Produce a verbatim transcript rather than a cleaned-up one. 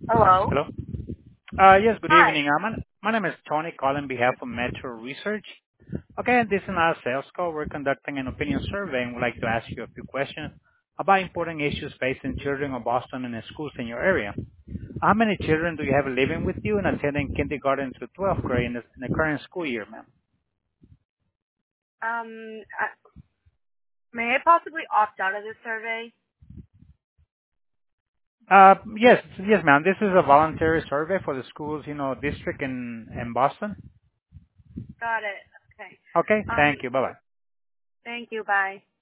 Hello. Hello? Uh Yes, good Hi. evening. Uh, My my name is Tony, calling on behalf of Metro Research. Okay, this is not a sales call. We're conducting an opinion survey, and would like to ask you a few questions about important issues facing children of Boston and the schools in your area. How many children do you have living with you and attending kindergarten through twelfth grade in the in the current school year, ma'am? Um, uh, may I possibly opt out of this survey? Uh, Yes, yes, ma'am. This is a voluntary survey for the schools, you know, district in in Boston. Got it. Okay. Okay, Um, thank you. Bye-bye. thank you. Bye.